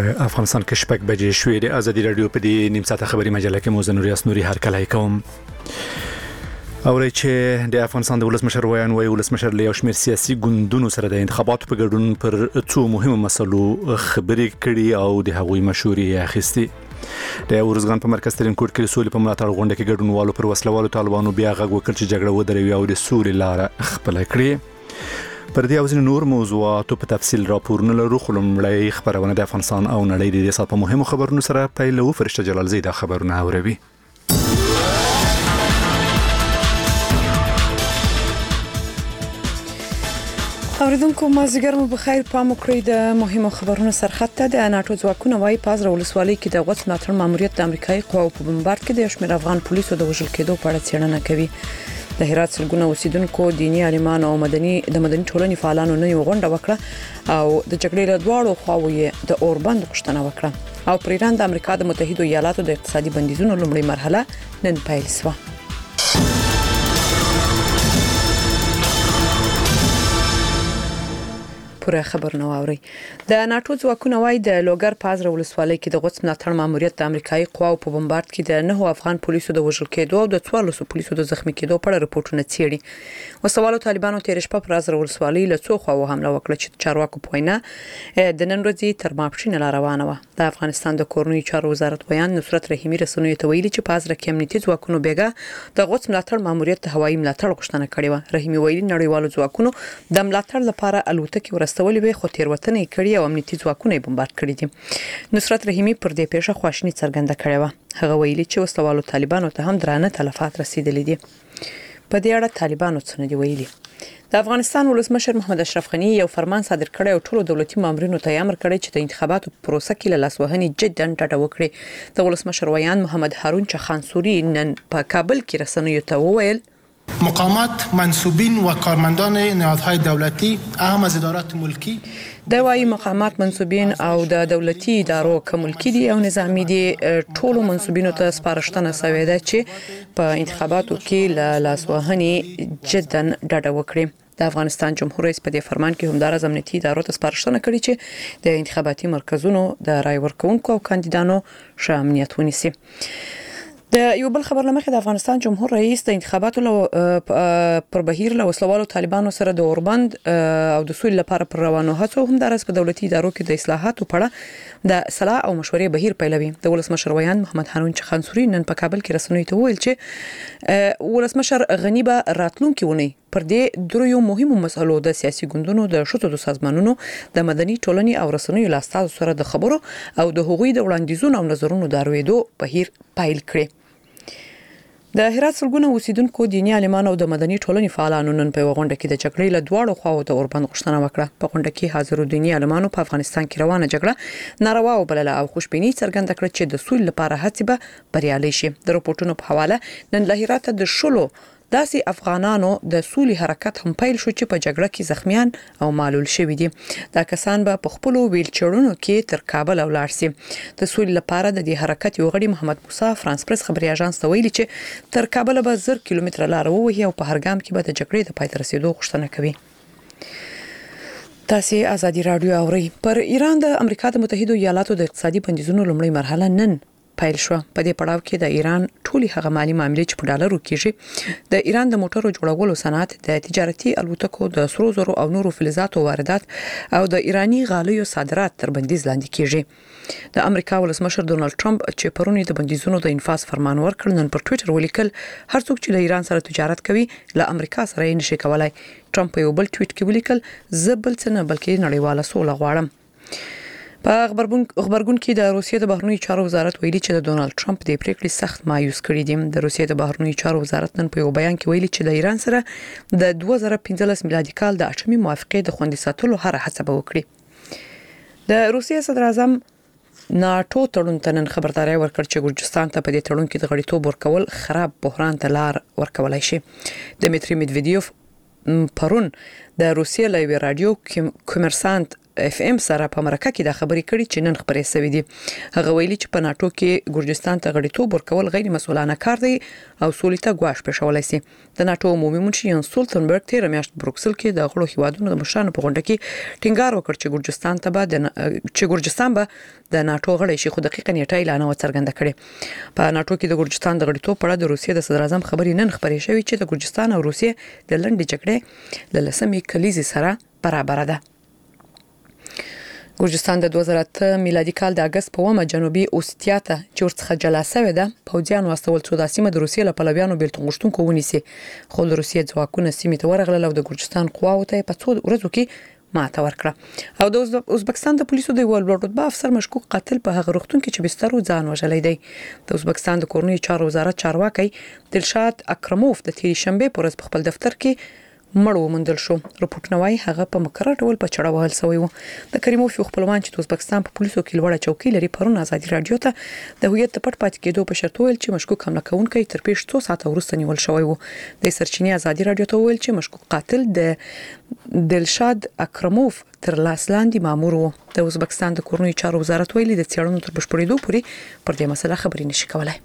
افغانستان کې شپږ بجې شوې د ازادي رادیو په دې نیم ساعته خبري مجله کې موزه نوري اسنوري هر کله کوم اوري چې د افغانستان د ولسمشر ویان وی ولسمشر له شمیر سیاسي ګوندونو سره د انتخاباتو په ګډون پر څو مهمه مسلو خبري کړي او د هغوی مشورې اخیستي. د اورزګان په مرکز ترين کوټ کې سولې په ملاتړ غونډه کې ګډونوالو پر وسلوالو طالبانو بیا غږ وکړ چې جګړه ودروي او د سولې لار خپل کړي. پر دې او ځینو نور موضوعاتو په تفصیل راپورونه لرو، خو لومړی خبرونه د افغانستان او نړۍ د دې سات په مهمو خبرونو سره پیلو. فرشته جلال زیدا خبرونه اوروي. اوریدونکو مازیګر مو بخیر. پام وکړئ د مهمو خبرونو سرخط د ناتو ځواکونو وايي پازره ولسوالۍ کې د غوڅ ملاتړ ماموریت د امریکایي قواو په بمبارد کې د شمیر افغان پولیسو د وژل کېدو په اړه څېړنه کوي. د هرات سلګونه اوسیدونکو دینی عالمان او مدني ټولنې فعالانو نه یو غونډه وکړه او د جګړې له دواړو خواوو یې د اوربند غوښتنه وکړه او پر ایران د امریکا د متحده ایالاتو د اقتصادي بندیزونو لومړی مرحله نن پیل شوه. پوره خبرونه واوري. د ناتو ځواکونو وايي د لوګر پازره ولسوالۍ کې د غوڅ ملاتړ ماموریت د امریکایي قواو په بمبارد کې د 9 افغان پولیسو د وژل کېدو او د 14 پولیسو د زخمی کېدو په اړه رپورټونه څېړي. وسوالو طالبانو تیر شپه پر پازره ولسوالۍ له څو خواو حمله وکړه چې چارواکو په وینا د نن ورځې تر ماپښین لا روانه و. د افغانستان د کورنۍ چارو وزارت ویان نصرت رحیمی رسنیو ته ویلي چې پازره کې امنیتي ځواکونو بیګه د غوڅ ملاتړ ماموریت د هوایي ملاتړ غوښتنه کړې و. رحیمی ویلي نړیوالو ځواکونو د ملاتړ لپاره الوتکې ورستولې وي، خو تیروتنه کړې او امنیتي ځواکونه یې بمبارد کړي دي. نصرت رحیمی پر دې پیښه خواشیني څرګنده کړې و. هغه ویلي چې وسلوالو طالبانو ته هم درانه تلفات رسیدلي دي. په دې اړه طالبانو څه نه دی ویلي. د افغانستان ولسمشر محمد اشرف غنی یو فرمان صادر کړی او ټولو دولتي مامورینو ته امر کړی چې د انتخاباتو پروسه کې له لاسوهنې جداً ډډه وکړي. د ولسمشر ویان محمد هارون چخانسوري نن په کابل کې رسنیو ته وویل مقامات منصوبین و کارمندان نهادهای دولتی اهم از ادارات ملکی د وايي مقامات منصوبین او د دولتي ادارو کوملکی دي او نظامی دي ټولو منصوبینو ته سپارښتنه شوې ده چې په انتخاباتو کې له لاسوهنې جداً ډډه وکړي. د افغانستان جمهور رئیس په دې فرمان کې همدارس امنیتي ادارو ته سپارښتنه کړې چې د انتخاباتي مرکزونو د رای ورکونکو او کاندیدانو ښه امنیت ونیسي. د یو بل خبر لمخې د افغانستان جمهور رئیس د انتخاباتو پر بهیر له وسلوالو طالبانو سره د اوربند او د سولې لپاره پر روانو هڅو همدارس په دولتي ادارو کې د اصلاحاتو په اړه د صلاح او مشورې بهیر پیلوي. د ولسمشر ویان محمد هارون چخانسوري نن په کابل کې رسنیو ته وویل چې ولسمشر غنی به راتلونکي ونی پر دې دریو مهمو مسلو د سیاسي ګوندونو د شتو د سازمانونو د مدني ټولنې او رسنیو لاستاو سره د خبرو او د هغوی د وړاندیزونو او نظرونو د اورېدو بهیر پیل کړي. د هرات سلګونه اوسیدونکو دینی عالمان او د مدني ټولنې فعالانو نن په غونډه کې د جګړې له دواړو خواو د اوربند غوښتنه وکړه. په غونډه کې حاضرو دینی عالمانو په افغانستان کې روانه جګړه ناروا وبلله او خوشبیني څرګنده کړه چې د سولې لپاره هڅې به بریالي شي. د رپورټونو په حواله نن له هرات د شلو داسې افغانانو د سولې حرکت هم پیل شو چې په جګړه کې زخمیان او معلول شوي دي. دا کسان به په خپل ویلچرونو کې تر کابل ولاړ شي. د سولې لپاره د دې حرکت یو غړي محمد موسی فرانس پریس خبري اژانس ته ویلي چې تر کابل به 1000 کیلومتره لار ووهي او په هر ګام کې به د جګړې د پای ته رسیدو غوښتنه کوي. تاسو ازادي رادیو اورئ. پر ایران د امریکا د متحده ایالاتو د اقتصادي بندیزونو لومړی مرحله نن پیل شو. په دې پړاو کې د ایران ټولي هغه مالی معاملې چې په ډالرو کېږي، د ایران د موټرو جوړولو صنعت، د تجارتي الوتکو د سرو زرو او نورو فلزاتو واردات او د ایرانی غالیو صادرات تر بندیز لاندې کېږي. د امریکا ولسمشر ډونالد ټرمپ چې پرونی د بندیزونو د انفاذ فرمان ورکړ، نن پر ټوئیټر ولیکل هر څوک چې له ایران سره تجارت کوي له امریکا سره یې نشي کولای. ټرمپ یو بل ټویټ کې ولیکل زه بل څه نه بلکې نړیواله سوله غواړم. په خبرګون کې د روسیې د بهرنیو چارو وزارت ویلي چې د ډونالد ټرمپ د پریکړې سخت مایوس کړي دي. د روسیې د بهرنیو چارو وزارت نن په یو بیان کې ویلي چې د ایران سره د 2015 میلادي کال د اټومي موافقې د خوندي ساتلو هر هڅه به وکړي. د روسیې صدر اعظم ناتو تړون ته نن خبرداري ورکړ چې ګورجستان ته په دې تړون کې د غړیتوب ورکول خراب بحران ته لار ورکولای شي. دمیتری میدویدیوف پرون د روسیې له رادیو کومرسانت اف ام سره په مرکه کې د خبرې کړي چې نن خبرې سوي دي. هغه ویلي چې په ناتو کې ګورجستان ته غړیتوب ورکول غیر مسؤلانه کار دی او سولې ته ګواښ پېښولای شي. د ناتو عمومي منشي یان سولتنبرګ تیر میاشت بروکسل کې د غړو هیوادونو د مشرانو په غونډه کې ټینګار وکړ چې ګورجستان به د ناتو غړی شي، خو دقیقاً نیټه اعلان څرګنده کړي. په ناتو کې د ګورجستان د غړیتوب په اړه د روسیې د صدر اعظم خبرې نن خبرې شوې چې د ګورجستان او روسیې د لنډې جګړې له لسمې کلیزې سره برابر ده. ګورجستان د 2008 میلادي کال د اگست په 1 جنوبي اوستیا ته چې ورڅخه جلا شوې ده پوځیان واستول څو د سیمه د روسیې له پلویانو بیلتون غوښتونکو ونیسي، خو د روسیې ځواکونه سیمې ته ورغلل او د ګورجستان قواو ته په څو ورځو کې ماته ورکړه. او د ازبکستان د پولیسو د یو لوړ رتبه افسر مشکوک قاتل په هغه روغتون کې چې بستر ځان وژلی دی. د ازبکستان د کورنیو چارو وزارت چارواکي دلشاد اکرموف د تیر شنبه پر ورځ په خپل دفتر کې مړ ومندل شو. رپورټونه وايي هغه په مکرر ډول په چړه وهل شوی و. د کریموف یو خپلوان چې د ازبکستان په پولیسو کې لوړه چوکۍ لري پرون ازادي رادیو ته د هویت د پټ پاتې کېدو په شرط ویل چې مشکوک حمله کوونکی تر پیښ 2 ساعته وروسته نیول شوی و. د سرچینې ازادي رادیو ته ویل چې مشکوک قاتل د دلشاد اکرموف تر لاس لاندې مامور و. د ازبکستان د کورنیو چارو وزارت ویلي د څېړنو تر بشپړېدو پورې پر دې مسله خبرې نشي کولای.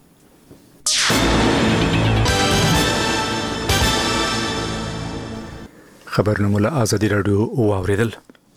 خبرونه مو له ازادي رادیو واوریدل.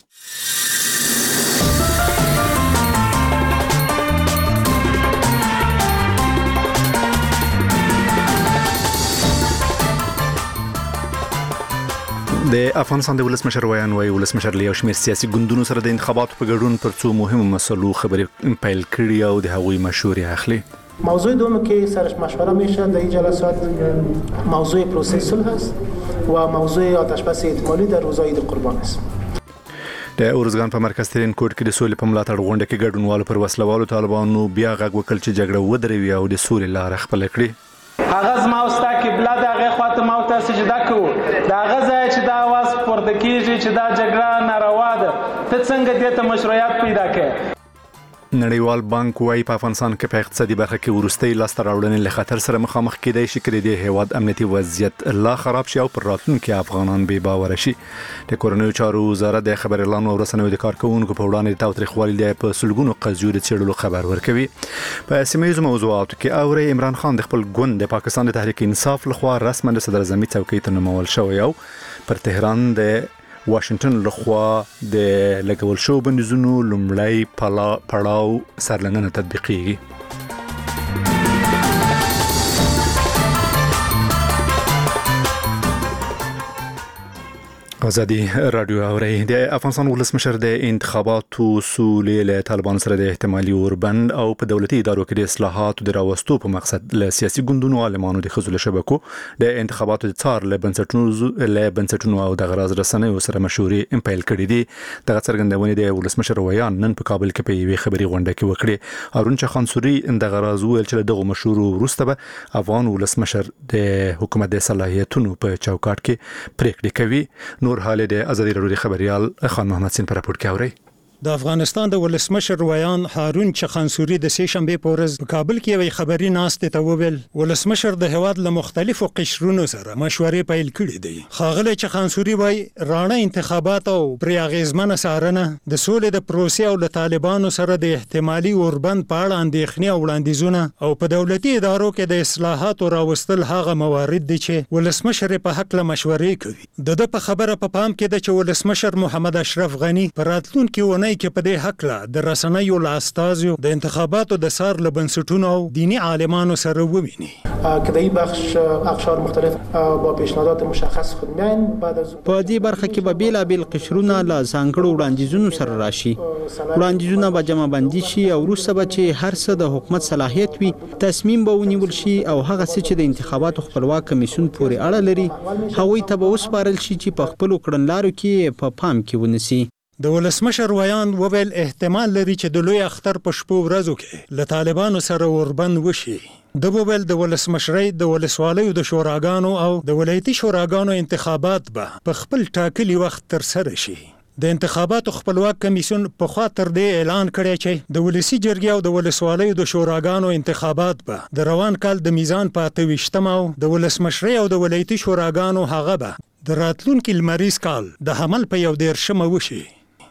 د افغانستان د ولسمشر ویان وایي ولسمشر له یو شمېر سیاسي ګوندونو سره د انتخاباتو په ګډون پر څو مهمو مسلو خبرې پیل کړي او د هغوی مشورې اخلي. موضوع دوم که سرش مشوره میشه در این جلسات موضوع پروسس صلح است و موضوع آتشبس احتمالی در روزهای عید قربان است. د اورزګان په مرکز ترين کوټ کې د سولې په ملاتړ غونډه کې ګډونوالو پر وسلوالو طالبانو بیا غږ وکړ چې جګړه ودروي او د سولې لار خپل کړي. هغه زما واستہ قبله د هغه خواته ما ته سجده کوو دا هغه ځای چې دا आवाज پورته کیږي چې دا جګړه ناروا ده ته څنګه دې ته مشروعیت پیدا کړې. نړیوال بانک وايي په افغانستان کې په اقتصادي برخه کې ورستۍ لاسته راوړنې له خطر سره مخامخ کېدای شي چې د هیواد امنیتي وضعیت لا خراب شي او پر راتلونکي افغانان بې باور شي. د کورنیو چارو وزارت د خبر اعلان او رسنیو د کارکونکو په وړاندې د تاوتریخوالي د په سلګونو قضیو د څېړلو خبر ورکوي. په سیمه ییزو موضوعاتو کې اوري عمران خان د خپل ګوند د پاکستان د تحریک انصاف لخوا رسماً د صدر اعظمي څوکۍ ته نومول شوی او پر تهران د واشنگټن لخوا د لګول شو بندیزونو لومړی پړاو سرلننه تطبیقیږي. ازادي رادیو اوري د افغانستان ولسمشر د انتخاباتو سولې له طالبان سره د احتمالي اوربند او په دولتي ادارو کې د اصلاحاتو د راوستو په مقصد له سیاسي ګوندونو عالمانو د خزل شبکو د انتخاباتو د څار له بنسټونو او د غراض رسنیو سره مشورې امپایل کړې دي. د څرګندونې د ولسمشر ویان نن په کابل کې په یوې خبري غونډه کې وکړي. هارون چخانسوري د غراض ویل چې دغه مشورو وروسته به افغان ولسمشر د حکومت د صلاحیتونو په چوکاټ کې پریکړې کوي. نور حال د ازادي رادیو خبريال خان محمد سین پر راپور کوي. د افغانستان د ولسمشر ویان هارون چخانسوري د سې شنبه په ورځ په کابل کې وی خبري ناشته ته وویل ولسمشر د هواد له مختلفو قشرونو سره مشورې پیل کړې دي. خاغله چخانسوري وای رانه انتخابات او پرې اغیزمنه سارنه د سولې د پروسې او له طالبانو سره د احتمالي اوربند په اړه اندېښنې او وړاندیزونه او په دولتي ادارو کې د اصلاحاتو راوستل هغه موارد دي چې ولسمشر په حق له مشورې کوي. د په خبره په پام کې د ولسمشر محمد اشرف غنی پر راتلونکي کې په دې حق لا د رسنیو لاستازیو د انتخاباتو د سار لبنسټونو او دینی عالمانو سره وویني. کدی بخش اقشار مختلف با پیشنهادات مشخص خود میان بعد از په دې برخه کې به بیلابل قشرونه لا ځانګړو وړاندیزونو سره راشي. وړاندیزونه به جمع بندي شي او وروسته به چې هر څه د حکومت صلاحیت وي تصمیم به ونیول شي او هغه څه چې د انتخاباتو خپلواک کمیسیون پورې اړه لري هغوی ته به وسپارل شي چې په خپل کړنلارو کې په پام کې ونیسي. د ولسمشر ویان وویل احتمال لري چې د لوی اختر په شپو ورځو کې له طالبانو سره اوربند وشي. د وویل د ولسمشرۍ د ولسوالیو د شوراګانو او د ولایتي شوراګانو انتخابات به په خپل ټاکلي وخت تر سره شي. د انتخاباتو خپلواک کمیسیون په خوا تر دې اعلان کړی چې د ولسی جرګې او د ولسوالیو د شوراګانو انتخابات به د روان کال د میزان په 28 او د ولسمشرۍ او د ولایتي شوراګانو هغه به د راتلونکي لمریز کال د حمل په 11 وشي.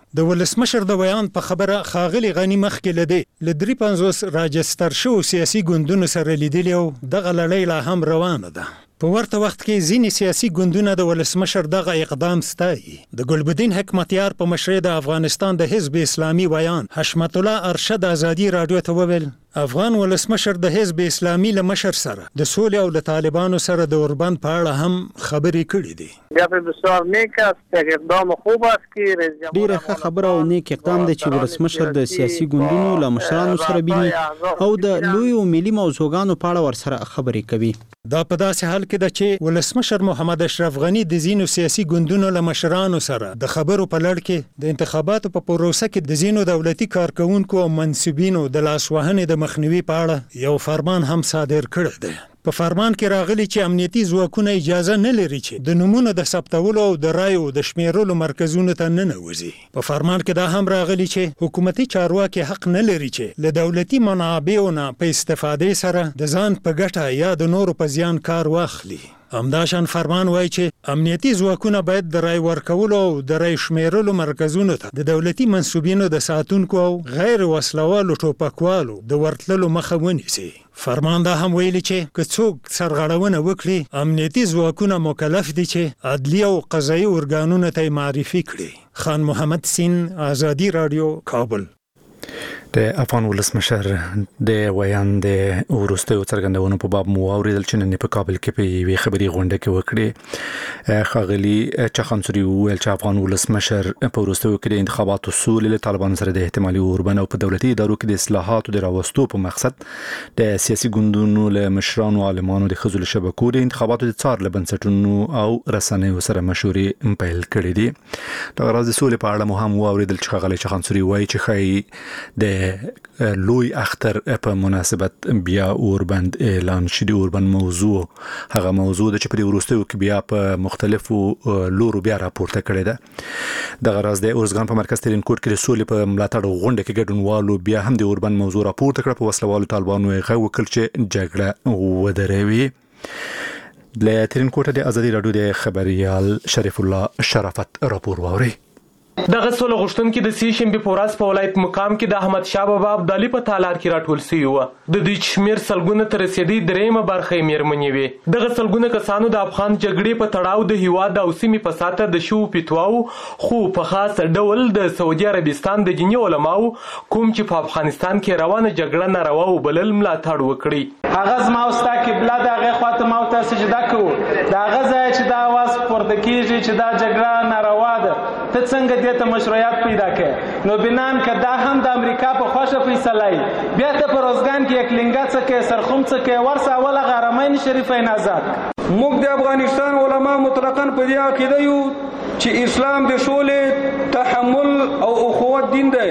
د ولسمشر د بیان په خبره ښاغلي غني مخکې له دې له 53 راجستر شو سیاسي ګوندونو سره لیدلي او دغه لړۍ لا هم روانه ده. په ورته وخت کې ځینې سیاسي ګوندونه د ولسمشر دغه اقدام ستایي. د ګلبدین حکمتیار په مشرۍ د افغانستان د حزب اسلامي ویان حشمت الله ارشد ازادي رادیو ته وویل افغان ولسمشر د حزب اسلامي له مشر سره د سولې او له طالبانو سره د اوربند په اړه هم خبرې کړې دي. بسیار نیک است، اقدام خوب است که ډیره ښه خبره او نیک اقدام دی چې ولسمشر د سیاسي ګوندونو له مشرانو سره بینی او د لویو ملي موضوعګانو په اړه ورسره خبرې کوي. دا په داسې حال کې ده چې ولسمشر محمد اشرف غنی د ځینو سیاسي ګوندونو له مشرانو سره د خبرو په لړ کې د انتخاباتو په پروسه کې د ځینو دولتي کارکونکو او منصبینو د لاسوهنې د مخنیوي په اړه یو فرمان هم صادر کړی دی. په فرمان کې راغلي چې امنیتي ځواکونه اجازه نه لري چې د نمونه د ثبتولو او د رایو د شمیرلو مرکزونو ته ننوځي. په فرمان کې دا هم راغلي چې حکومتي چارواکي حق نه لري چې له دولتي منابعو نه په استفادې سره د ځان په ګټه یا د نورو په زیان کار واخلي. همداشان فرمان وایي چې امنیتي ځواکونه باید د رای ورکولو او د رای شمیرلو مرکزونو ته د دولتي منصوبینو د ساتونکو او غیر وسلوالو ټوپکوالو د ورتللو مخه ونیسي. فرمان دا هم ویلي چې که څوک سرغړونه وکړي امنیتي ځواکونه مکلف دي چې عدلي او قضایي ارګانونو ته معرفي کړي. خان محمد سین، آزادي رادیو، کابل. د افغان ولسمشر د ویان د وروستیو څرګندونو په باب مو اوریدل چې نن په کابل کې په یوې خبري غونډه کې وکړي. ښاغلي چخانسوري ویل چې افغان ولسمشر په وروستیو کې د انتخاباتو سولې له طالبانو سره د احتمالي اوربند او په دولتي ادارو کې د اصلاحاتو د راوستو په مقصد د سیاسي ګوندونو له مشرانو عالمانو د خزل شبکو د انتخاباتو د څار له بنسټونو او رسنیو سره مشورې پیل کړې دي. د غرض سولې په اړه مو هم اوریدل چې ښاغلي چخانسوري وایي چې خای د لوی اختر په مناسبت بیا اوربند اعلان شې. د اوربند موضوع هغه موضوع ده چې په وروستیو کې بیا په مختلفو لورو بیا راپورته کړې ده. د غرض د اورزګان په مرکز ترینکوټ کې د سولې په ملاتړ غونډه کې ګډونوالو بیا هم د اوربند موضوع راپورته کړ. په وسلوالو طالبانو یې غوښتل وکړ چې جګړه ودروي. له ترینکوټ د آزادي رادیو د خبريال شریف الله شرافت راپور ووري. دغه سولې غوښتونکي د سې شنبې په ورځ په ولایت مقام کې د احمد شاه بابا ابدالي په تالار کې راټول شوي وو. د دوی شمیر سلګونه تر رسیدي دریمه برخه یې میرمنې وې. دغه سلګونه کسانو د افغان جګړې په تړاو د هیواد او سیمې په ساته د شو پیتواو خو په خاص ډول د سعودي عربستان د دیني علماو کوم چې په افغانستان کې روانه جګړه ناروا وبلل ملاتړ وکړي. هغه زما او ستا قبله د هغې خواته ما ورته سجده کوو. د هغه ځایه چې دا اواز پورته کېږي چې دا جګړه ناروا ده ته څنګه دې ته مشروعیت پیدا کړې. نو بنان که دا هم د امریکا په خوښه فیصله وي بیا ته په روزګان کې یکلینګه څه کوې سرخوم څه کوې ورسه اوله غرمین شریفین آزاد. موږ د افغانستان علما مطلقاً په دې عقیده یو چې اسلام د سولې، تحمل او اخوت دین دی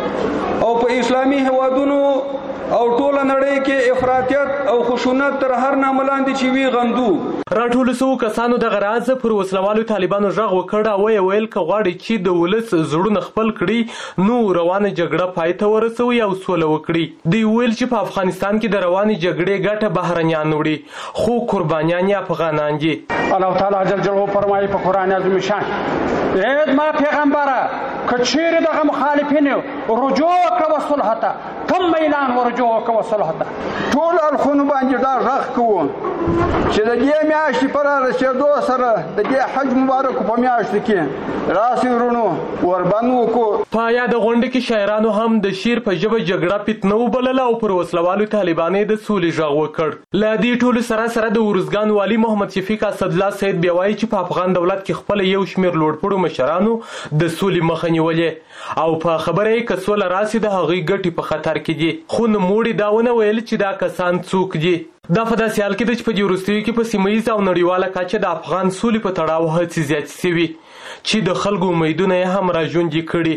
او په اسلامي هیوادونو او ټوله نړۍ کې افراطیت او خشونت تر هر نامه لاندې چې وي غندو. راټول شوو کسانو دغه راز پر وسلوالو طالبانو غږ وکړ او ویل که غواړي چې د ولس زړونه خپل کړي نو روانه جګړه پای ته ورسوي او سوله وکړي. دوی ویل چې په افغانستان کې د روانې جګړې ګټه بهرنیان وړي خو قربانیان یې افغانان دي. الله تعالی جل جلاله فرمایي په قرآن عظیم شان اې ما پیغمبره که چیرې دغه مخالفین رجوع وکړه صلح ته ثم اعلان ورجوع وکړه صلح ته. ټول اړخونو باندې دا غږ کوو چې د دې میاشتې پر رسېدو سره د دې حج مبارک په میاشت کې راسي ورونو وربند وکړو. په یاد غونډه کې شاعرانو هم د شعر په ژبه جګړه پیتنه وبلله او پر وسلوالو طالبانو د سولې غږ وکړ. له دې ټولو سره د ورزګان والي محمد شفیق اسدالله سید بیا وایي چې په افغان دولت کې خپل یو شمیر لوړپوړو مشرانو د سولې مخه نیولې او په خبره یې که سوله راسي د هغوی ګټې په خطر کې دي. خو نوموړي دا ونه ویل چې دا کسان څوک دي. دا په داسې حال کې ده چې په دې وروستیو کې په سیمه ییزه او نړیواله کچه د افغان سولې په تړاو هڅې زیاتې شوي چې د خلکو امیدونه یې هم راژوندي کړي.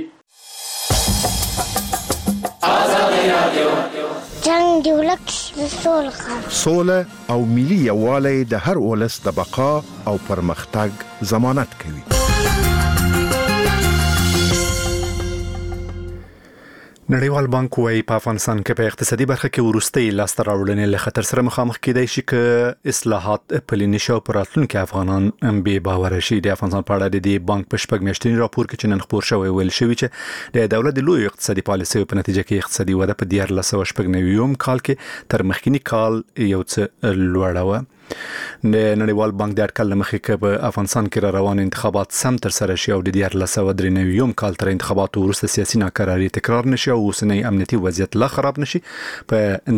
جنگ دی ولک د سوله او ملي یووالی د هر ولس د بقا او پرمختګ ضمانت کوي. نړیوال بانک وايي په افغانستان کې په اقتصادي برخه کې ورستۍ لاسته راوړنې له خطر سره مخامخ کېدای شي چې اصلاحات پلي نشي او پر راتلونکي افغانان بې باور شي. د افغانستان په اړه د بانک په شپږ میاشتني راپور کې چې نن خپور شوی ویل شوی چې د دولت د لوی اقتصادي پالیسۍ په نتیجه کې اقتصادي وده په 2019 کال کې تر مخکینی کال یو څه لوړه و. د نړیوال بانک د اټکل مخې کې په افغانستان کې را روان انتخابات سم تر سره شي او د 2023 کال تر انتخاباتو وروسته سیاسي ناکراری تکرار نشي او اوسنی امنیتي وضعیت لا خراب نشي. په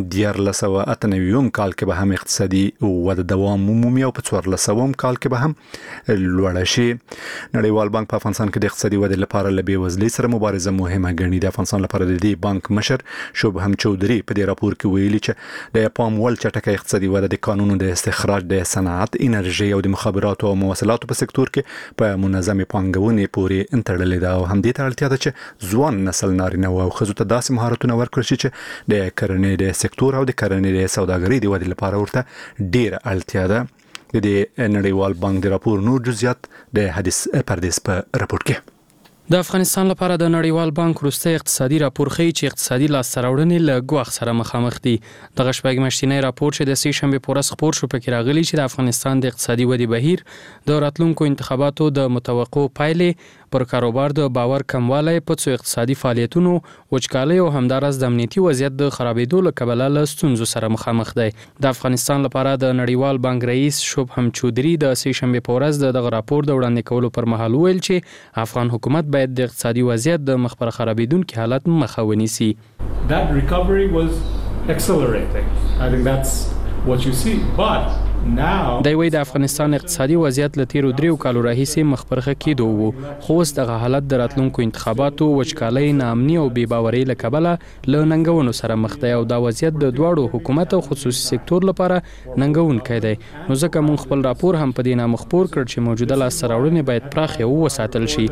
2098 کال کې به هم اقتصادي وده دوام عمومي او په 2014 کال کې به هم لوړ شي. نړیوال بانک په افغانستان کې د اقتصادي وده لپاره له بېوزلۍ سره مبارزه مهمه ګڼي. د افغانستان لپاره د دې بانک مشر شوبهم چودري په دې راپور کې ویلي چې د پام وړ چټکه اقتصادي وده د قانونو د استخراج د صنعت، انرژي او د مخابراتو او مواصلاتو په سکتور کې په منظمې پانګونې پورې تړلې ده او هم دې ته اړتیا ده چې ځوان نسل نارینه او ښځو ته داسې مهارتونه ورکړل شي چې د کرنې د سکتور او د کرنې د سوداګرۍ د ودې لپاره ورته ډېره اړتیا ده. د نړیوال بانک د راپور نور جزئیات د حدیث پردیس په راپور کې. د افغانستان لپاره د نړیوال بانک وروستی اقتصادي راپور ښیي چې اقتصادي لاسته راوړنې له ګواښ سره مخامخ دي. دغه شپږ میاشتنی راپور چې د سې شنبې په ورځ خپور شو پکې راغلي چې د افغانستان د اقتصادي ودې بهیر، د راتلونکو انتخاباتو د متوقع پایلې، پر کاروبار د باور کموالی، په څو اقتصادي فعالیتونو وچکالۍ او همداراز د امنیتي وضعیت د خرابېدو له کبله له ستونزو سره مخامخ دی. د افغانستان لپاره د نړیوال بانک رئیس شوبهم چودري د سې شنبې په ورځ دغه راپور د وړاندې کولو پر مهال ویل چې افغان حکومت باید د اقتصادي وضعیت د مخ پر خرابېدونکي حالت مخه ونیسي. That recovery was accelerating. I think that's what you see. But د وی د افغانستان اقتصادي وضعیت له تیرو 3 کالو راهیسې مخ پر ښه کېدو وو، خو اوس دغه حالت د راتلونکو انتخاباتو، وچکالۍ، ناامني او بې باورۍ له کبله له ننګونو سره مخ دی او دا وضعیت د دواړو حکومت او خصوصي سکتور لپاره ننګونکی دی. نو ځکه موږ خپل راپور هم په دې نامه خپور کړ چې موجوده لاسته راوړنې باید پراخې وساتل شي.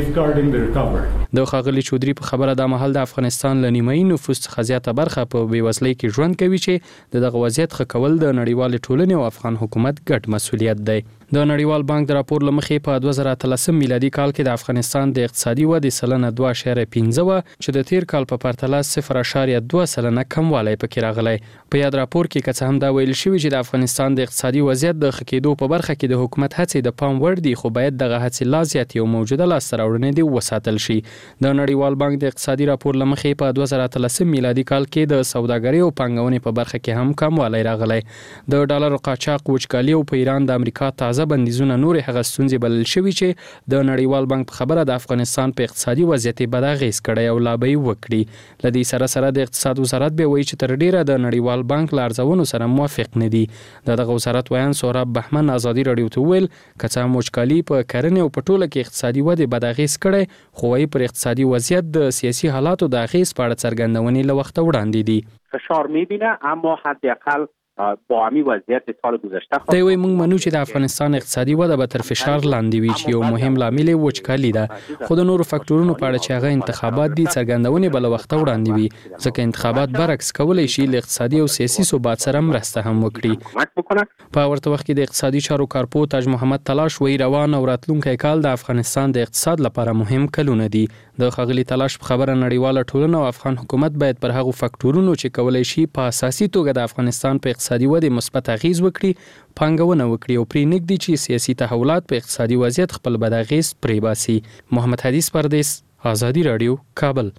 د ښاغلي چودري په خبره دا مهال د افغانستان له نیمایي نفوس څخه زیاته برخه په بېوزلۍ کې ژوند کوي چې دغه وضعیت ښه کول د نړیوالې ټولنې او افغان حکومت ګډ مسؤلیت دی. د نړیوال بانک د راپور له مخې په 2013 میلادي کال کې د افغانستان د اقتصادي ودې سلنه 2.15 وه چې د تیر کال په پرتله 0.2 سلنه کموالی پکې راغلی. په یاد راپور کې که څه هم دا ویل شوي چې د افغانستان د اقتصادي وضعیت د ښه کېدو په برخه کې د حکومت هڅې د پام وړ دي، خو باید دغه هڅې لا زیاتې او موجوده لاسته راوړنې دې وساتل شي. د نړیوال بانک د اقتصادي راپور له مخې په 2013 میلادي کال کې د سوداګرۍ او پانګونې په برخه کې هم کموالی راغلی. د ډالرو قاچاق، وچکالي او په ایران د امریکا تازه بندیزونه نورې هغه ستونزې بلل شوي چې د نړیوال بانک په خبره د افغانستان په اقتصادي وضعیت بد اغېز کړی او لا به یې وکړي. له دې سره د اقتصاد وزارت به وایي چې تر ډیره د نړیوال بانک له ارزونو سره موافق نه دي. دغه وزارت ویان سهراب بهمن ازادي راډیو ته ویل که څه هم وچکالي په کرنې او په ټوله کې اقتصادي ودې بد اغېز کړی، خو وايي پر اقتصادي وضعیت د سیاسي حالاتو د اغېز په اړه څرګندونې له وخته وړاندې دي. فشار می‌بینه اما حداقل با همین وضعیت سال گذشته دی وی موږ منو چې د افغانستان اقتصادي وده به تر فشار لاندې وي چې یو مهم لامل وچکالي ده، خو د نورو فاکټورونو په اړه چې هغه انتخابات دي څرګندونې بل وخت وړاندې وي، ځکه انتخابات برعکس کولای شي له اقتصادي او سیاسي ثبات سره مرسته هم وکړي. په ورته وخت کې د اقتصادي چارو کارپو تاج محمد تلاش وی روان او راتلونکی کال د افغانستان د اقتصاد لپاره مهم کلونه دي. د ښاغلي تلاش په خبره نړیواله ټولنه او افغان حکومت باید پر هغو فاکټورونو چې کولای شي په اساسي توګه د افغانستان په اقتصادي ودې مثبت اغېز وکړي پانګونه وکړي او پرې نږدي چې سیاسي تحولات په اقتصادي وضعیت خپل بد اغېز پرې باسي. محمد حدیث پردیس، آزادی رادیو، کابل.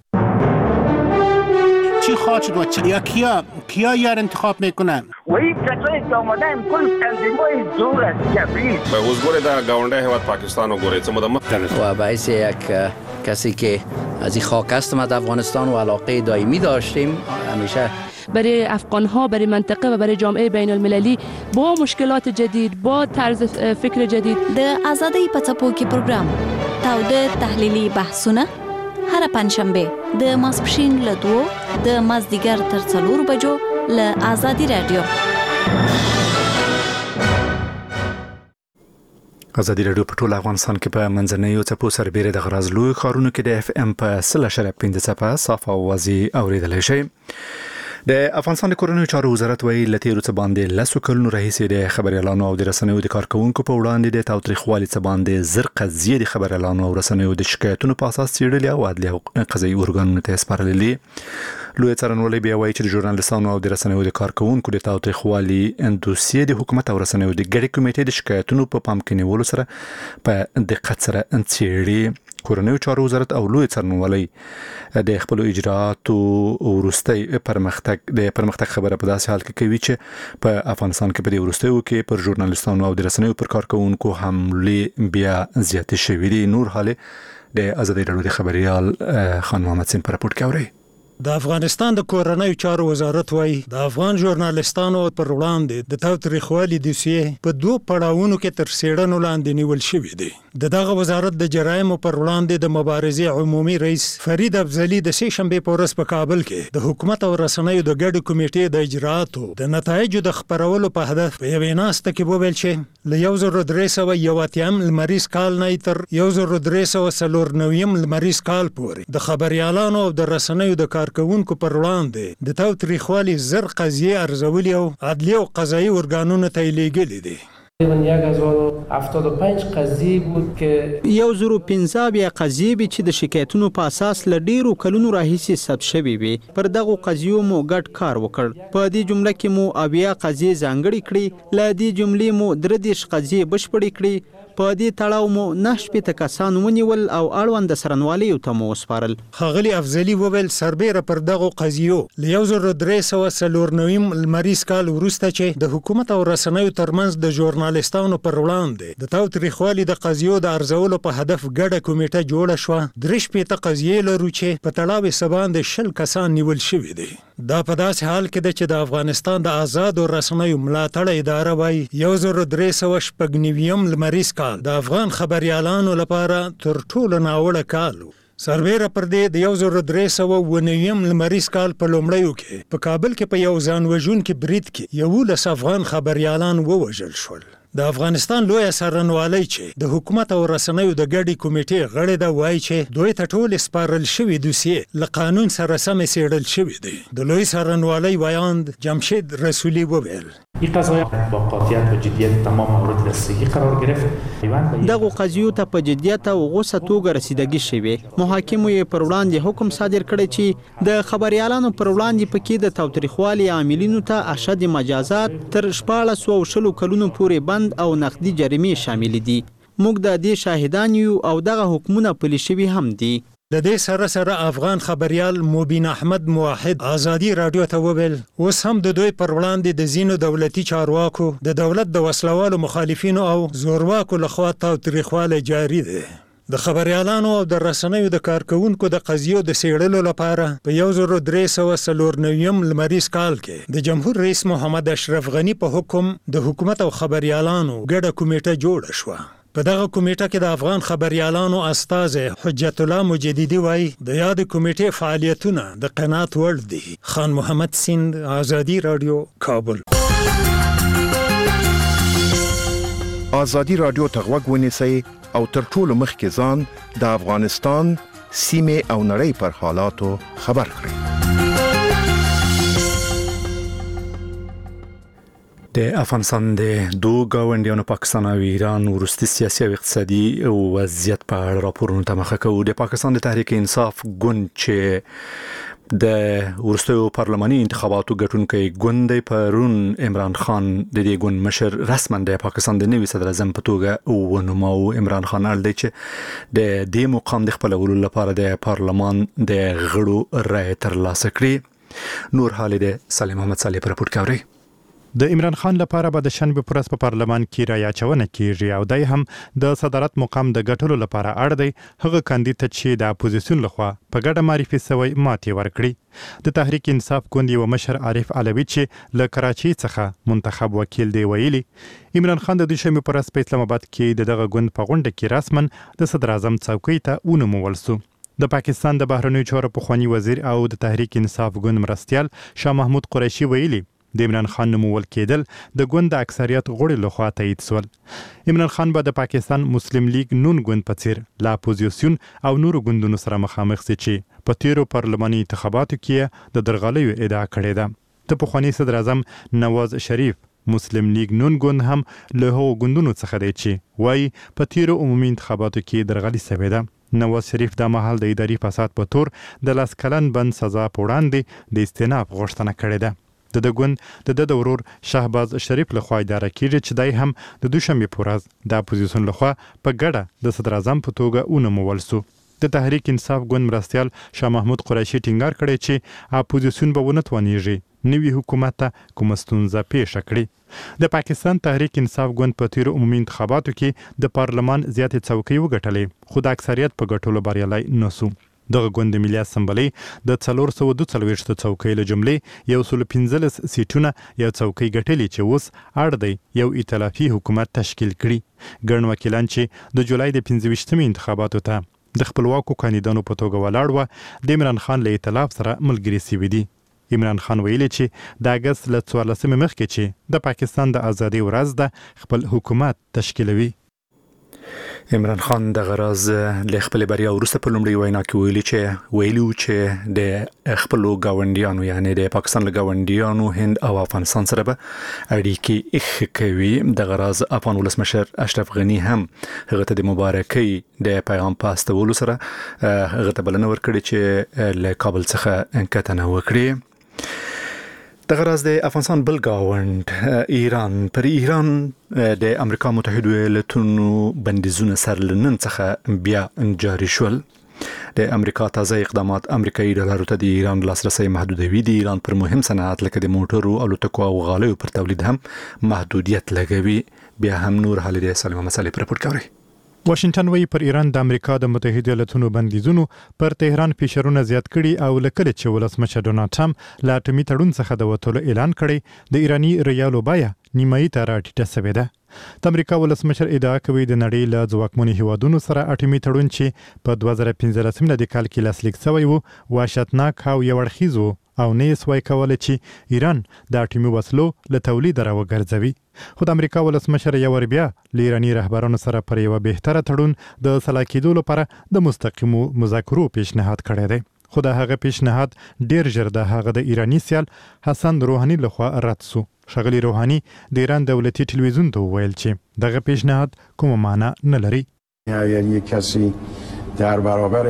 چی خواهد شد و یا کیا یار انتخاب میکنن؟ و این کسایی که آمدن کل تنظیم‌های دور از جبری به حضور در گاونده حواد پاکستان و گوریت و باعث یک کسی که از این خاک هستم از افغانستان و علاقه دائمی داشتیم همیشه برای افغان‌ها، برای منطقه و برای جامعه بین المللی با مشکلات جدید، با طرز فکر جدید. د آزادی په څپو کې پروګرام تاوده تحلیلي بحثونه هر پنځشنبه د ماسپښین له 2 د مازدیګر تر 4 بجو له آزادی رادیو. آزادی رادیو په ټول افغانستان کې په منځنیو څپو سربېره د غراز لوی ښارونو کې د FM په 0.5 صفه صاف اوازې اوریدلی شي. د افغانستان د کورنیو چارو وزارت ویلي له تیرو څه باندې لسو کلونو راهیسې د خبریالانو او د رسنیو د کارکوونکو په وړاندې د تاوتریخوالي څه باندې زر قضیې د خبریالانو او رسنیو د شکایتونو په اساس څېړلې او عدلي او قضایي ارګانونو ته سپارلې. لوی څارنوالۍ بیا وایي چې د ژورنالیستانو او د رسنیو د کارکوونکو د تاوتریخوالي دوسیې د حکومت او رسنیو د ګډې کمیټې د شکایتونو په پام کې نیولو سره په دقت سره څېړي. کورنیو چارو وزارت او لوی څارنوالۍ د خپل اجراءاتو وروستي پرمختګ خبره په داسې حال کې کوي چې په افغانستان کې په دې وروستیو کې پر ژورنالیستانو او د رسنیو پر کارکوونکو حملې بیا زیاتې شوې دي. نور حال د آزادۍ راډیو د خبريال خان محمد سین پر راپورټ کې اوري. د افغانستان د کورنیو چارو وزارت وایي د افغان ژورنالیستانو پر وړاندې د تاوتریخوالي دوسیې په دوه پړاوونو کې تر څېړنو لاندې نیول شوې دي. دغه وزارت د جرایمو پر وړاندې د مبارزې عمومي رئیس فرید افضلي د سې شنبې په ورځ په کابل کې د حکومت او رسنیو د ګډې کمیټې د اجراءاتو د نتایجو د خپرولو په هدف په یوې ناسته کې وویل چې له 1391 لمریز کال نه تر 1394 لمریز کال پورې د خبریالانو او د رسنیو د کارکوونکو پر وړاندې د تاوتریخوالي زر قضیې ارزولي او عدلي او قضایي ارګانونو ته لیږلي دي. 1075 قضیه بود که 1015 قضیه به چې د شکایتونو په اساس ل ډیرو کلونو راهیسې ثبت شوی وي. پر دغه قضیو مو ګډ کار وکړ. په دې جمله کې مو اویا قضیه ځانګړي کړې، ل دې جملې مو 30 قضیه بشپړې کړې. په دې تړاو مو 9 کسان ونیول او اړوند سرنوالي ته مو وسپارل. ښاغلي افضلي وویل سربېره پر دغه قضیو ل 1394 لمریز کال وروسته چې د حکومت او رسنیو ترمنځ د ژورنالیستانو پر وړاندې د تاوتریخوالي د قضیو د ارزولو په هدف ګډه کمیټه جوړه شوه. 3 قضیې لرو چې په تړاو یې باندې 10 کسان نیول شوي دي. دا په داسې حال کې ده چې د افغانستان د آزادو رسنیو ملاتړ اداره وایي 1390 لمریز کال د افغان خبریالانو لپاره تر ټولو ناوړه کال و. سربېره پر دې د 1309 لمریز کال په لومړیو کې په کابل کې په یو ځان وژونکي برید کې 11 افغان خبریالان ووژل شول. د افغانستان لوی څارنوالۍ چې د حکومت او رسنیو د ګډې کمیټې غړی ده وایي چې دوی ته ټول سپارل شوي دوسیې له قانون سره سم څېړل شوي دي. د لوی څارنوالۍ ویاند جمشید رسولي وویل این قضایا با قاطعیت و جدیت تمام مورد رسیدگی قرار گرفت. دغه قضیو ته په جدیت او غوسه توګه رسیدګي شوی. محاکمو یې پر وړاندې حکم صادر کړی چې د خبریالانو پر وړاندې پکې د تاوتریخوالي عاملینو ته اشد مجازات تر 1400 کلونو پورې بند او نقدي جریمې شامل دي. موږ د دې شاهدان یو او دغه حکمونه پلي شوي هم دي. د دې سره افغان خبريال مبین احمد موحد آزادي رادیو ته وویل اوس هم د دوی پر وړاندې د زینو دولتي چارواکو د دولت د وسلوالو مخالفینو او زورواکو لخوا تاوتریخوالی جاری دی. د خبريالانو او د رسنیو د کارکوونکو د قضیو د څېړلو لپاره په 1394 لمریز کال کې د جمهور رئیس محمد اشرف غنی په حکم د حکومت او خبريالانو ګډه کمیټه جوړه شوه. په دغه کمیټه کې د افغان خبريالانو استازي حجت الله مجددي وایي د یاد کمیټې فعالیتونه د قناعت وړ دي. خان محمد سیند آزادي رادیو کابل. آزادي رادیو ته غوږ ونیسئ او تر ټولو مخکې ځان د افغانستان سیمې او نړۍ پر حالاتو خبر کړئ. د افغانستان د دوه ګاونډیانو پاکستان او ایران وروستي سیاسي او اقتصادي وضعیت په اړه راپورونه تمخه کوي. د پاکستان د تحریک انصاف ګوند چې د وروستیو پارلماني انتخاباتو ګټونکی ګوند پرون عمران خان د دې ګوند مشر رسما د پاکستان د نوي صدر اعظم په توګه ونوماو. عمران خان اړ دی چې د دې مقام د خپلولو لپاره د پارلمان د غړو رائے ترلاسه کړي. نور حال د سلیم محمد صالح پر راپورټ کوي. د عمران خان لپاره به د شنبه پر ورځ په پارلمان کې رایه اچونه کیږي او دای هم د صدارت مقام د ګټلو لپاره اړ دی هغه کاندید چې د اپوزیسیون لخوا په ګډه معرفي شوی ماتې ورکړي. د تحریک انصاف ګوند یو مشر عارف علوي چې له کراچۍ څخه منتخب وکیل دی ویلي عمران خان د دوشنبه پر ورځ په اسلام آباد کې دغه ګوند په غونډه کې رسما د صدر اعظم څوکۍ ته ونومول شو. د پاکستان د بهرنیو چارو پخوانی وزیر او د تحریک انصاف ګوند مرستیال شاه محمود قریشي ویلي د عمران خان نومول کېدل د ګوند اکثریت غړي لخوا تایید شول. عمران خان به د پاکستان مسلم لیگ نون ګوند په څیر لا اپوزیسیون او نورو ګوندونو سره مخامخ شي چې په تیرو پارلماني انتخاباتو کې د درغلیو ادعا کړې ده. د پخواني صدر اعظم نواز شریف مسلم لیگ نون ګوند هم له هغو ګوندونو څخه دی چې وایي په تیرو عمومي انتخاباتو کې درغلي شوې ده. نواز شریف دا مهال د اداري فساد په تور د 10 کلن بند سزا په وړاندې د استئناف غوښتنه کړې ده. د ګوند د ورور شهباز شریف لخوا اداره کیږي چې دای هم د دوشنبه په ورځ د اپوزیسیون لخوا په ګډه د صدر اعظم په توګه ونومول شو. د تحریک انصاف ګوند مرستیال شاه محمود قریشي ټینګار کړی چې اپوزیسیون به ونه توانیږي نوي حکومت ته کوم ستونزه پیښ کړي. د پاکستان تحریک انصاف ګوند په تیر عمومي انتخاباتو کې د پارلمان زیاتې څوکۍ وګټلې خو د اکثریت په ګټلو بریالی نه شو. دغه ګوند ملي اسمبلی د 442 څوکۍ له جملې 115 سیټونه یو څوکۍ ګټلې چې اوس اړ دی یو ائتلافي حکومت تشکیل کړي. ګڼ وکیلان چې د جولای د 25 انتخاباتو ته د خپلواکو کاندیدانو په توګه ولاړ و د عمران خان له ائتلاف سره ملګري شوي دي. عمران خان ویلي چې د اګست له 14 مخکې چې د پاکستان د ازادۍ ورځ ده خپل حکومت تشکیلوي. عمران خان د غراز له خپل بریا وروسته په لومړي وینا کې ویلو چې د خپل گاونډیانو یعنی د پاکستان له گاونډیانو هند او افغانستان سره به اړیکې اخ کوي. د غراز افغان ولسمشر اشرف غنی هم هغه ته د مبارکۍ د پیغام پاستولو سره هغه ته بلنه ورکړي چې له کابل څخه انکتنه وکړي. د غراز د افغانستان بل گاوند ایران پر ایران د امریکا متحده ایالاتونو بندیزونه سر لنن څخه بیا جاری شول. د امریکا تازه اقدامات امریکایي ډالرو ته د ایران لاسرسي محدودوي. د ایران پر مهم صنعت لکه د موټرو الوتکو او غالیو پر تولید هم محدودیت لګوي. بیا هم نور حال د سلمه مسلې پر پورت کوي. واشنگټن وی پر ایران د امریکا د متحده ایالاتونو بندیزونو پر تهران فشارونه زیات کړي او لکه چې ولسمشر ډونالد ټرمپ لا اټومي تړون څخه د وټولو اعلان کړي د ایرانی ریالو بیه نیمایي ته راټیټه شوې ده. د امریکا ولسمشر ادعا کوي د نړۍ له ځواکمنو هیوادونو سره اټومي تړون چې په 2015 ملي کال کې لاسلیک شوی وو وحشتناک او یو اړخیز وو او نه سوای کولای چې ایران د اټومي وسلو له تولید راوګرځوي. خو د امریکا ولسمشر یو ور بیا له ایرانی رهبرانو سره پر یو بهتره تړون د صلاح کېدو لپاره د مستقیمو مذاکرو پیشنهاد کړی دی. خو د هغه پیشنهاد ډیر ژر د هغه د ایرانی سیال حسن روحانی لخوا رد شو. شغلی روحانی د ایران دولتي ټلویزیون ته ویل چې دغه پیشنهاد کوم معنی نه لري. یعنی کسی در برابر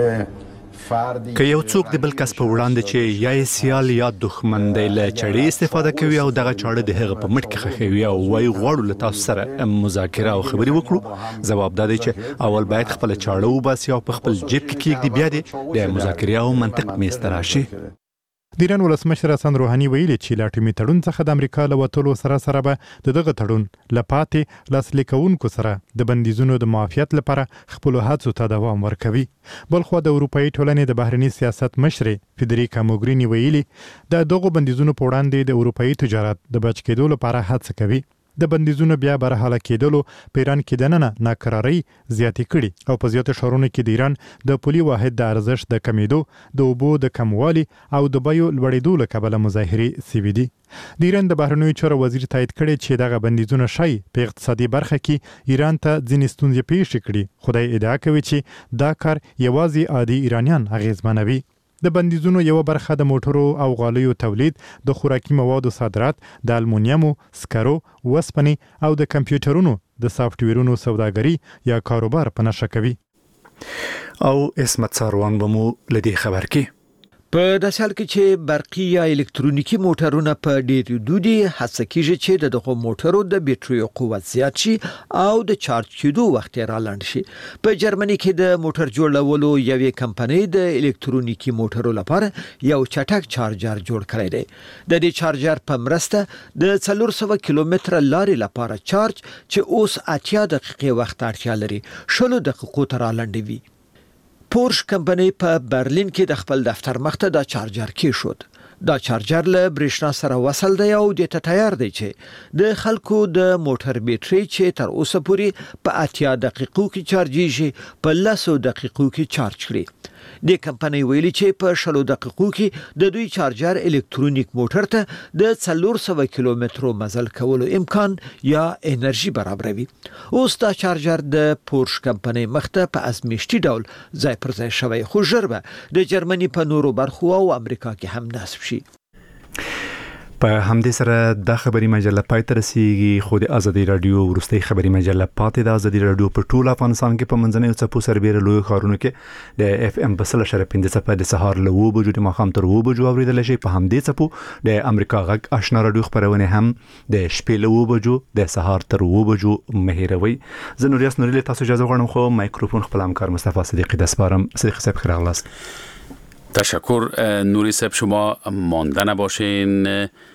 که یو څوک د بل کس په وړاندې چې یا سیال یا دښمن دی له چړې استفاده کوي او دغه چاړه د هغه په مټ کې خښوي او وایي غواړو له تاسو سره مذاکره او خبرې وکړو، ځواب دا دی چې اول باید خپل چاړه وباسي او په خپل جیب کې کېږدي، بیا دې د مذاکرې او منطق میز ته راشي. د ایران ولسمشر حسن روحانی ویلي چې له اټومي تړون څخه د امریکا له وتلو سره به دغه تړون له پاتې لاسلیک کوونکو سره د بندیزونو د معافیت لپاره خپلو هڅو ته دوام ورکوي. بلخوا د اروپایي ټولنې د بهرني سیاست مشرې فدریکا موګرینی ویلي د دغو بندیزونو په وړاندې د اروپایي تجارت د بچ کېدو لپاره هڅه کوي. د بندیزونو بیا برحاله کېدلو په ایران کې دننه ناکرارۍ زیاتې کړي او په زیاتو ښارونو کې د ایران د پولي واحد د ارزښت د کمیدو، د اوبو د کموالي او د بیو لوړېدو له کبله مظاهرې سوي دي. د ایران د بهرنیو چارو وزیر تایید کړی چې دغه بندیزونه شای په اقتصادي برخه کې ایران ته ځینې ستونزې پیښې کړي. خدای ادعا کوي چې دا کار یوازې عادي ایرانیان اغیزمنوي. د بندیزونو یو برخه د موټرو او غالیو تولید، د خوراکي موادو صادرات، د المونیمو، سکرو، وسپنې او د کمپیوټرونو د سافټویرونو سوداګري یا کاروبار په نښه کوي. او اسمت ساروان به مو لدی خبر کې په داسې حال کې چې برقي یا الکترونیکي موټرونه په ډېر دودي هڅه کیږي چې دغه موټرو د بیټریو قوت زیات شي او د چارج کېدو وخت را لاند شي. په جرمني کې د موټر جوړولو یوې کمپنۍ د الکترونیکي موټرو لپاره یو چټک چارجر جوړ کړی دی. د دې چارجر په مرسته د 400 کیلومتر لارې لپاره چارج چې اوس 80 دقیقې وخت اړتیا لري 20 دقیقو ته را لاندوي. پورش کمپنۍ په برلین کې د خپل دفتر مخته دا چارجر کېښود. دا چارجر له برېښنا سره وصل دی او د تیار دی چې د خلکو د موټر بیټرۍ چې تر اوسه پورې په 80 دقیقو کې چارجېږي په 10 دقیقو کې چارج کړي. د کمپنۍ ویلي چې په 10 دقیقو کې د دوی چارجر الکترونیک موټر ته د 400 کیلومترو مزل کولو امکان یا انرژي برابروي. اوس دا چارجر د پورش کمپنۍ مخته په ازمیشتي ډول ځای پر ځای شوی، خو ژر به د جرمني په نورو برخو او امریکا کې هم نصب شي. په همدې سره د خبري مجله پای ته رسیږي، خو د ازادي رادیو ورستۍ خبري مجله پاتې د ازادي رادیو په ټول افغانستان کې په منځنۍ څپو سربېره لوی ښارونو کې د اف ام په 100.5 څپه د سهار له 2 بجو د ماښام تر 2 بجو اوریدل شي. په همدې څپو د امریکا غږ آشنا رادیو خبرونه هم د شپې له 2 بجو د سهار تر 2 بجو مهیروي. زه نوریاس نوري تاسو اجازه غواړم خو مایکروفون خپل همکار مصطفی صدیقی د سپارم. صدیقی صاحب خیر اغلاست. تشکر نوری صاحب، شما مانده نباشین.